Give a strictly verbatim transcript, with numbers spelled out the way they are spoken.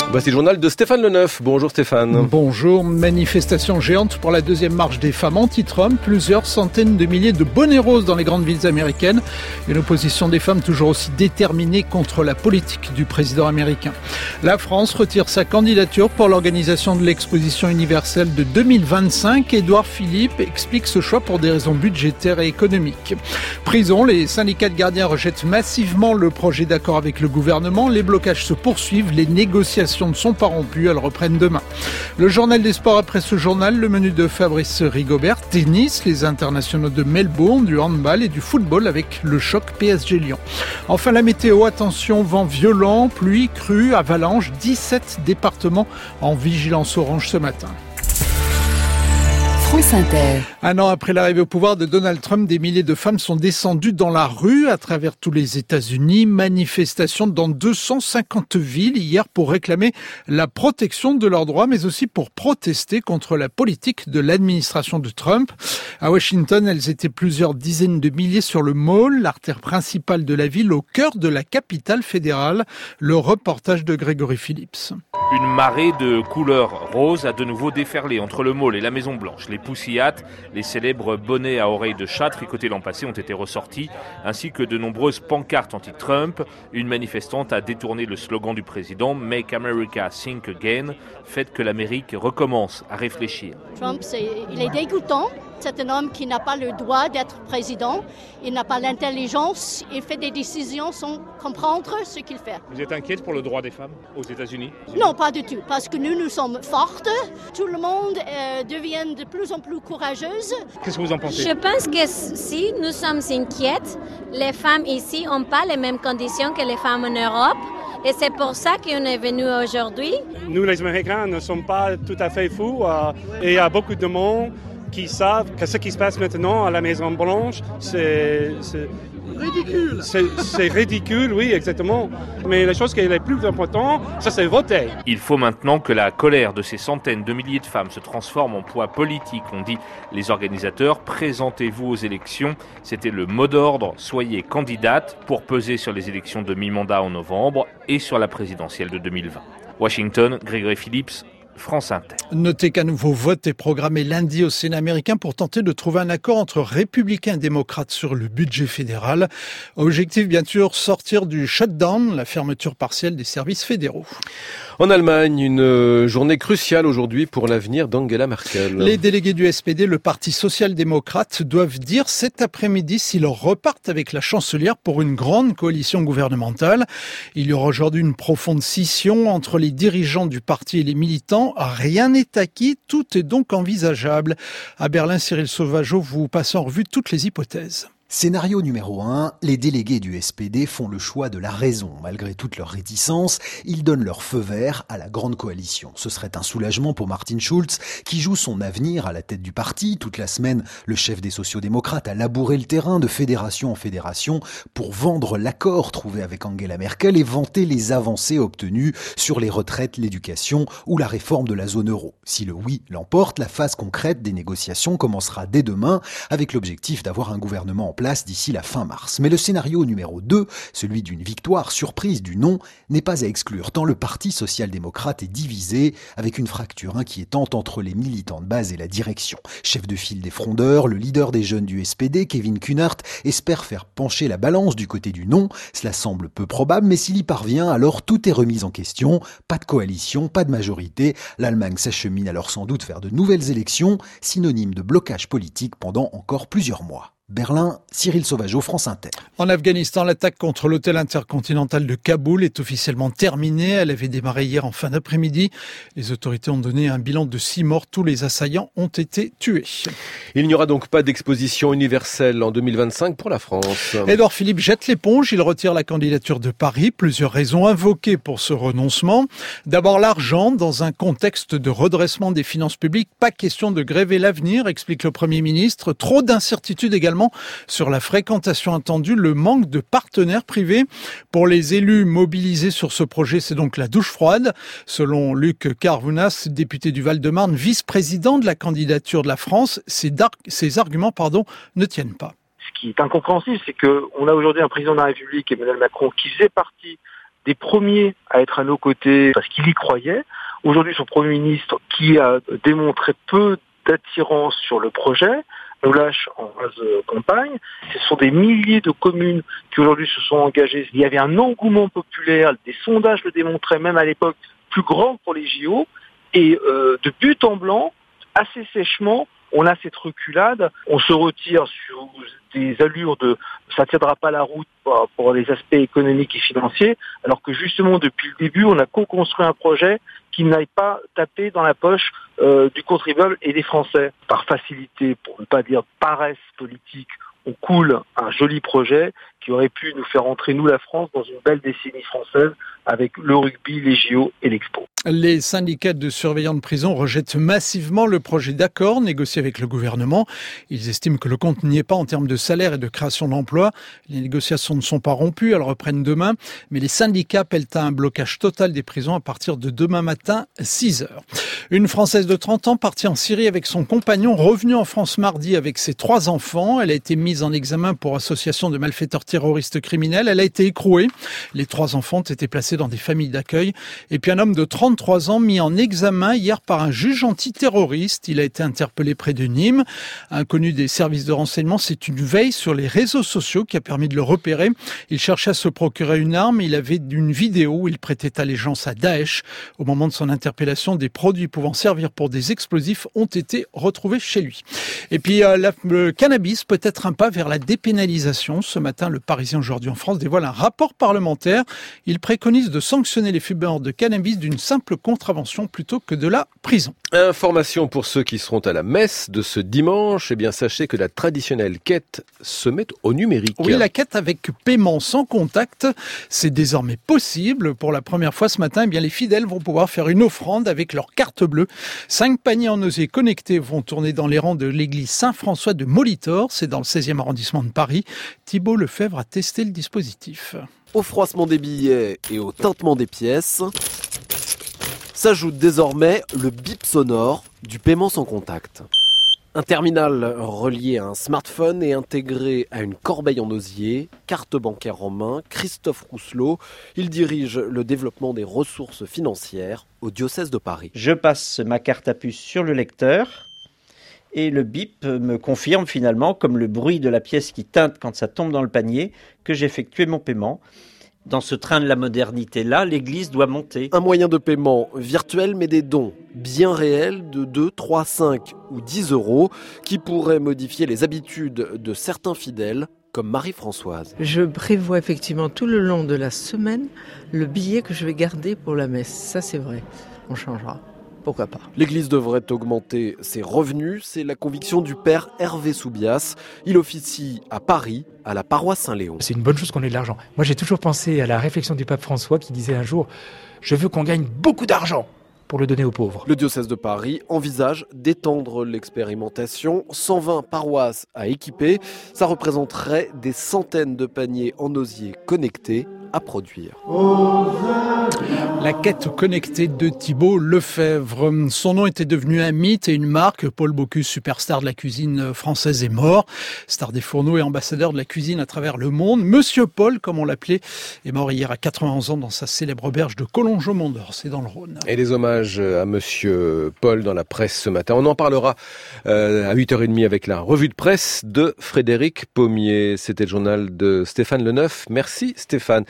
Voici le journal de Stéphane Leneuf. Bonjour Stéphane. Bonjour. Manifestation géante pour la deuxième marche des femmes anti-Trump. Plusieurs centaines de milliers de bonnets roses dans les grandes villes américaines. Une opposition des femmes toujours aussi déterminée contre la politique du président américain. La France retire sa candidature pour l'organisation de l'exposition universelle de deux mille vingt-cinq. Édouard Philippe explique ce choix pour des raisons budgétaires et économiques. Prison, les syndicats de gardiens rejettent massivement le projet d'accord avec le gouvernement. Les blocages se poursuivent. Les négociations ne sont pas rompues, elles reprennent demain. Le journal des sports après ce journal, le menu de Fabrice Rigobert, tennis, les internationaux de Melbourne, du handball et du football avec le choc P S G Lyon. Enfin la météo, attention, vent violent, pluie, crue, avalanche, dix-sept départements en vigilance orange ce matin. France Inter. Un an après l'arrivée au pouvoir de Donald Trump, des milliers de femmes sont descendues dans la rue à travers tous les États-Unis. Manifestation dans deux cent cinquante villes hier pour réclamer la protection de leurs droits, mais aussi pour protester contre la politique de l'administration de Trump. À Washington, elles étaient plusieurs dizaines de milliers sur le Mall, l'artère principale de la ville, au cœur de la capitale fédérale. Le reportage de Grégory Phillips. Une marée de couleurs roses a de nouveau déferlé entre le Mall et la Maison-Blanche. Les poussillates, les célèbres bonnets à oreilles de chat tricotés l'an passé ont été ressortis, ainsi que de nombreuses pancartes anti-Trump. Une manifestante a détourné le slogan du président « Make America Think Again », faites que l'Amérique recommence à réfléchir. Trump, c'est, il est dégoûtant. C'est un homme qui n'a pas le droit d'être président. Il n'a pas l'intelligence. Il fait des décisions sans comprendre ce qu'il fait. Vous êtes inquiète pour le droit des femmes aux États-Unis ? Non, pas du tout. Parce que nous, nous sommes fortes. Tout le monde euh, devient de plus en plus courageuse. Qu'est-ce que vous en pensez ? Je pense que si nous sommes inquiètes, les femmes ici n'ont pas les mêmes conditions que les femmes en Europe. Et c'est pour ça qu'on est venu aujourd'hui. Nous, les Américains, ne sommes pas tout à fait fous. Euh, et il y a beaucoup de monde qui savent que ce qui se passe maintenant à la Maison-Blanche, c'est... c'est ridicule. C'est, c'est ridicule, oui, exactement. Mais la chose qui est la plus importante, ça c'est voter. Il faut maintenant que la colère de ces centaines de milliers de femmes se transforme en poids politique, ont dit les organisateurs. Présentez-vous aux élections. C'était le mot d'ordre. Soyez candidate pour peser sur les élections de mi-mandat en novembre et sur la présidentielle de deux mille vingt. Washington, Grégory Phillips, France Inter. Notez qu'un nouveau vote est programmé lundi au Sénat américain pour tenter de trouver un accord entre républicains et démocrates sur le budget fédéral. Objectif, bien sûr, sortir du shutdown, la fermeture partielle des services fédéraux. En Allemagne, une journée cruciale aujourd'hui pour l'avenir d'Angela Merkel. Les délégués du S P D, le parti social-démocrate, doivent dire cet après-midi s'ils repartent avec la chancelière pour une grande coalition gouvernementale. Il y aura aujourd'hui une profonde scission entre les dirigeants du parti et les militants. Rien n'est acquis, tout est donc envisageable. À Berlin, Cyril Sauvageau vous passe en revue toutes les hypothèses. Scénario numéro un, les délégués du S P D font le choix de la raison. Malgré toute leur réticence, ils donnent leur feu vert à la grande coalition. Ce serait un soulagement pour Martin Schulz, qui joue son avenir à la tête du parti. Toute la semaine, le chef des sociodémocrates a labouré le terrain de fédération en fédération pour vendre l'accord trouvé avec Angela Merkel et vanter les avancées obtenues sur les retraites, l'éducation ou la réforme de la zone euro. Si le oui l'emporte, la phase concrète des négociations commencera dès demain avec l'objectif d'avoir un gouvernement en place d'ici la fin mars. Mais le scénario numéro deux, celui d'une victoire surprise du non, n'est pas à exclure, tant le parti social-démocrate est divisé avec une fracture inquiétante entre les militants de base et la direction. Chef de file des frondeurs, le leader des jeunes du S P D, Kevin Kühnert, espère faire pencher la balance du côté du non. Cela semble peu probable, mais s'il y parvient, alors tout est remis en question. Pas de coalition, pas de majorité. L'Allemagne s'achemine alors sans doute vers de nouvelles élections, synonyme de blocage politique pendant encore plusieurs mois. Berlin, Cyril Sauvageau, France Inter. En Afghanistan, l'attaque contre l'hôtel intercontinental de Kaboul est officiellement terminée. Elle avait démarré hier en fin d'après-midi. Les autorités ont donné un bilan de six morts. Tous les assaillants ont été tués. Il n'y aura donc pas d'exposition universelle en deux mille vingt-cinq pour la France. Édouard Philippe jette l'éponge. Il retire la candidature de Paris. Plusieurs raisons invoquées pour ce renoncement. D'abord, l'argent. Dans un contexte de redressement des finances publiques, pas question de gréver l'avenir, explique le Premier ministre. Trop d'incertitudes également sur la fréquentation attendue, le manque de partenaires privés. Pour les élus mobilisés sur ce projet, c'est donc la douche froide. Selon Luc Carvounas, député du Val-de-Marne, vice-président de la candidature de la France, ces, dar- ces arguments pardon, ne tiennent pas. Ce qui est incompréhensible, c'est qu'on a aujourd'hui un président de la République, Emmanuel Macron, qui faisait partie des premiers à être à nos côtés parce qu'il y croyait. Aujourd'hui, son Premier ministre, qui a démontré peu d'attirance sur le projet, nous lâche en phase de campagne. Ce sont des milliers de communes qui aujourd'hui se sont engagées. Il y avait un engouement populaire, des sondages le démontraient même à l'époque, plus grand pour les J O. Et euh, de but en blanc, assez sèchement, on a cette reculade. On se retire sur des allures de ça ne tiendra pas la route pour, pour les aspects économiques et financiers, alors que justement depuis le début, on a co-construit un projet qui n'aille pas taper dans la poche euh, du contribuable et des Français. Par facilité, pour ne pas dire paresse politique, on coule un joli projet qui aurait pu nous faire entrer, nous la France, dans une belle décennie française avec le rugby, les J O et l'Expo. Les syndicats de surveillants de prison rejettent massivement le projet d'accord négocié avec le gouvernement. Ils estiment que le compte n'y est pas en termes de salaire et de création d'emplois. Les négociations ne sont pas rompues, elles reprennent demain. Mais les syndicats appellent à un blocage total des prisons à partir de demain matin, six heures. Une Française de trente ans partie en Syrie avec son compagnon, revenue en France mardi avec ses trois enfants. Elle a été mise en examen pour association de malfaiteurs terroristes criminels. Elle a été écrouée. Les trois enfants ont été placés dans des familles d'accueil. Et puis un homme de trente-trois ans mis en examen hier par un juge antiterroriste. Il a été interpellé près de Nîmes. Inconnu des services de renseignement, c'est une veille sur les réseaux sociaux qui a permis de le repérer. Il cherchait à se procurer une arme. Il avait une vidéo où il prêtait allégeance à Daesh. Au moment de son interpellation, des produits pouvant servir pour des explosifs ont été retrouvés chez lui. Et puis euh, la, le cannabis peut être un pas vers la dépénalisation. Ce matin, le Parisien aujourd'hui en France dévoile un rapport parlementaire. Il préconise de sanctionner les fumeurs de cannabis d'une simple contravention plutôt que de la prison. Information pour ceux qui seront à la messe de ce dimanche. Eh bien, sachez que la traditionnelle quête se met au numérique. Oui, la quête avec paiement sans contact, c'est désormais possible. Pour la première fois ce matin, eh bien, les fidèles vont pouvoir faire une offrande avec leur carte bleue. Cinq paniers en osier connectés vont tourner dans les rangs de l'église Saint-François de Molitor. C'est dans le seizième arrondissement de Paris. Thibault Lefebvre a testé le dispositif. Au froissement des billets et au tintement des pièces, s'ajoute désormais le bip sonore du paiement sans contact. Un terminal relié à un smartphone et intégré à une corbeille en osier, carte bancaire en main, Christophe Rousselot, il dirige le développement des ressources financières au diocèse de Paris. Je passe ma carte à puce sur le lecteur et le bip me confirme finalement, comme le bruit de la pièce qui teinte quand ça tombe dans le panier, que j'ai effectué mon paiement. Dans ce train de la modernité-là, l'Église doit monter. Un moyen de paiement virtuel, mais des dons bien réels de deux, trois, cinq ou dix euros qui pourraient modifier les habitudes de certains fidèles, comme Marie-Françoise. Je prévois effectivement tout le long de la semaine le billet que je vais garder pour la messe. Ça, c'est vrai. On changera. Pourquoi pas. L'Église devrait augmenter ses revenus, c'est la conviction du père Hervé Soubias. Il officie à Paris, à la paroisse Saint-Léon. C'est une bonne chose qu'on ait de l'argent. Moi j'ai toujours pensé à la réflexion du pape François qui disait un jour « Je veux qu'on gagne beaucoup d'argent » pour le donner aux pauvres. Le diocèse de Paris envisage d'étendre l'expérimentation. cent vingt paroisses à équiper. Ça représenterait des centaines de paniers en osier connectés à produire. La quête connectée de Thibault Lefebvre. Son nom était devenu un mythe et une marque. Paul Bocuse, superstar de la cuisine française, est mort. Star des fourneaux et ambassadeur de la cuisine à travers le monde. Monsieur Paul, comme on l'appelait, est mort hier à quatre-vingt-onze ans dans sa célèbre auberge de Collonges-Mont-d'Or. C'est dans le Rhône. Et des hommages à Monsieur Paul dans la presse ce matin. On en parlera euh, à huit heures trente avec la revue de presse de Frédéric Pommier. C'était le journal de Stéphane Leneuf. Merci Stéphane.